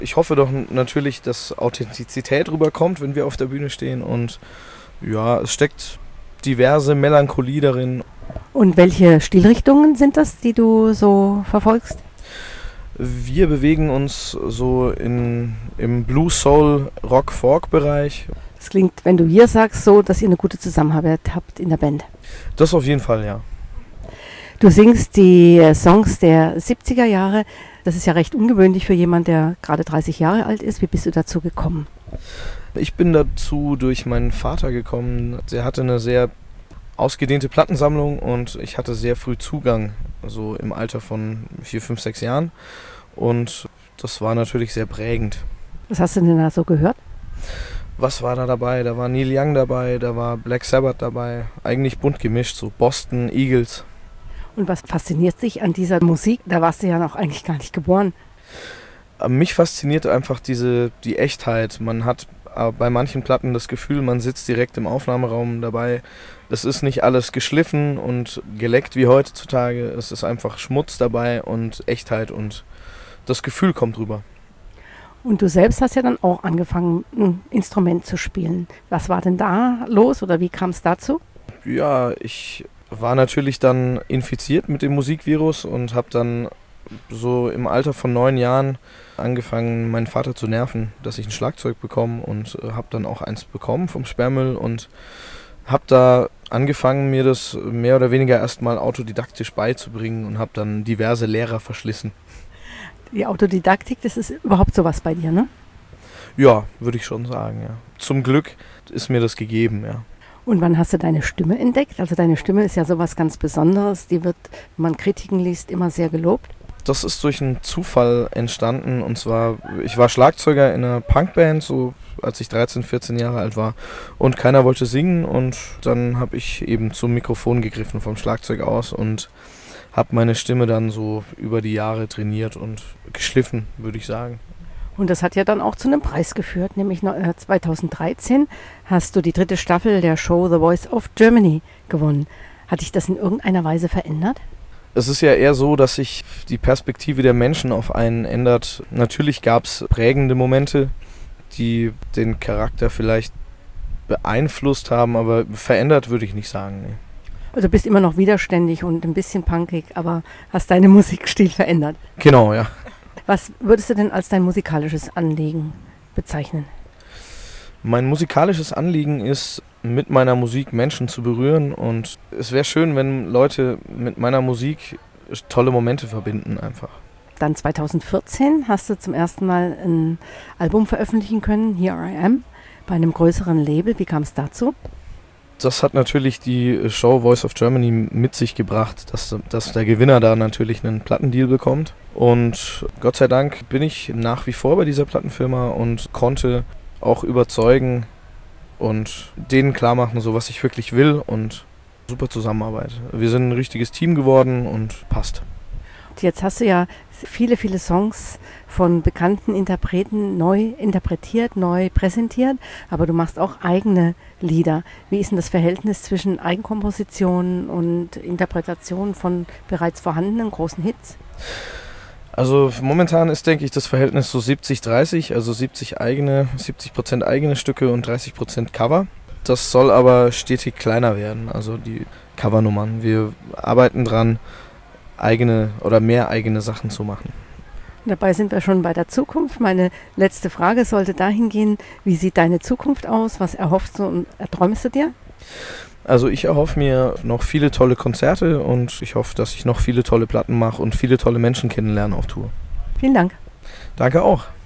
Ich hoffe doch natürlich, dass Authentizität rüberkommt, wenn wir auf der Bühne stehen. Und ja, es steckt diverse Melancholie darin. Und welche Stilrichtungen sind das, die du so verfolgst? Wir bewegen uns so im Blues, Soul, Rock, Folk-Bereich. Das klingt, wenn du wir sagst, so, dass ihr eine gute Zusammenarbeit habt in der Band. Das auf jeden Fall, ja. Du singst die Songs der 70er Jahre. Das ist ja recht ungewöhnlich für jemanden, der gerade 30 Jahre alt ist. Wie bist du dazu gekommen? Ich bin dazu durch meinen Vater gekommen. Der hatte eine sehr ausgedehnte Plattensammlung und ich hatte sehr früh Zugang, so im Alter von 4, 5, 6 Jahren. Und das war natürlich sehr prägend. Was hast du denn da so gehört? Was war da dabei? Da war Neil Young dabei, da war Black Sabbath dabei. Eigentlich bunt gemischt, so Boston, Eagles. Und was fasziniert dich an dieser Musik? Da warst du ja noch eigentlich gar nicht geboren. Mich fasziniert einfach die Echtheit. Man hat bei manchen Platten das Gefühl, man sitzt direkt im Aufnahmeraum dabei. Es ist nicht alles geschliffen und geleckt wie heutzutage. Es ist einfach Schmutz dabei und Echtheit und das Gefühl kommt rüber. Und du selbst hast ja dann auch angefangen, ein Instrument zu spielen. Was war denn da los oder wie kam es dazu? Ja, ich war natürlich dann infiziert mit dem Musikvirus und habe dann so im Alter von 9 Jahren angefangen, meinen Vater zu nerven, dass ich ein Schlagzeug bekomme und habe dann auch eins bekommen vom Sperrmüll und habe da angefangen, mir das mehr oder weniger erstmal autodidaktisch beizubringen und habe dann diverse Lehrer verschlissen. Die Autodidaktik, das ist überhaupt sowas bei dir, ne? Ja, würde ich schon sagen, ja. Zum Glück ist mir das gegeben, ja. Und wann hast du deine Stimme entdeckt? Also deine Stimme ist ja sowas ganz Besonderes. Die wird, wenn man Kritiken liest, immer sehr gelobt. Das ist durch einen Zufall entstanden und zwar, ich war Schlagzeuger in einer Punkband, so als ich 13, 14 Jahre alt war und keiner wollte singen und dann habe ich eben zum Mikrofon gegriffen vom Schlagzeug aus und habe meine Stimme dann so über die Jahre trainiert und geschliffen, würde ich sagen. Und das hat ja dann auch zu einem Preis geführt, nämlich 2013 hast du die 3. Staffel der Show The Voice of Germany gewonnen. Hat dich das in irgendeiner Weise verändert? Es ist ja eher so, dass sich die Perspektive der Menschen auf einen ändert. Natürlich gab es prägende Momente, die den Charakter vielleicht beeinflusst haben, aber verändert würde ich nicht sagen. Nee. Also du bist immer noch widerständig und ein bisschen punkig, aber hast deinen Musikstil verändert. Genau, ja. Was würdest du denn als dein musikalisches Anliegen bezeichnen? Mein musikalisches Anliegen ist, mit meiner Musik Menschen zu berühren und es wäre schön, wenn Leute mit meiner Musik tolle Momente verbinden einfach. Dann 2014 hast du zum ersten Mal ein Album veröffentlichen können, Here I Am, bei einem größeren Label. Wie kam es dazu? Das hat natürlich die Show Voice of Germany mit sich gebracht, dass der Gewinner da natürlich einen Plattendeal bekommt. Und Gott sei Dank bin ich nach wie vor bei dieser Plattenfirma und konnte auch überzeugen und denen klar machen, so was ich wirklich will und super Zusammenarbeit. Wir sind ein richtiges Team geworden und passt. Und jetzt hast du ja viele, viele Songs von bekannten Interpreten neu interpretiert, neu präsentiert, aber du machst auch eigene Lieder. Wie ist denn das Verhältnis zwischen Eigenkomposition und Interpretation von bereits vorhandenen großen Hits? Also momentan ist, denke ich, das Verhältnis so 70-30, also 70% eigene Stücke und 30% Cover. Das soll aber stetig kleiner werden, also die Covernummern. Wir arbeiten dran, eigene oder mehr eigene Sachen zu machen. Dabei sind wir schon bei der Zukunft. Meine letzte Frage sollte dahin gehen, wie sieht deine Zukunft aus? Was erhoffst du und erträumst du dir? Also ich erhoffe mir noch viele tolle Konzerte und ich hoffe, dass ich noch viele tolle Platten mache und viele tolle Menschen kennenlerne auf Tour. Vielen Dank. Danke auch.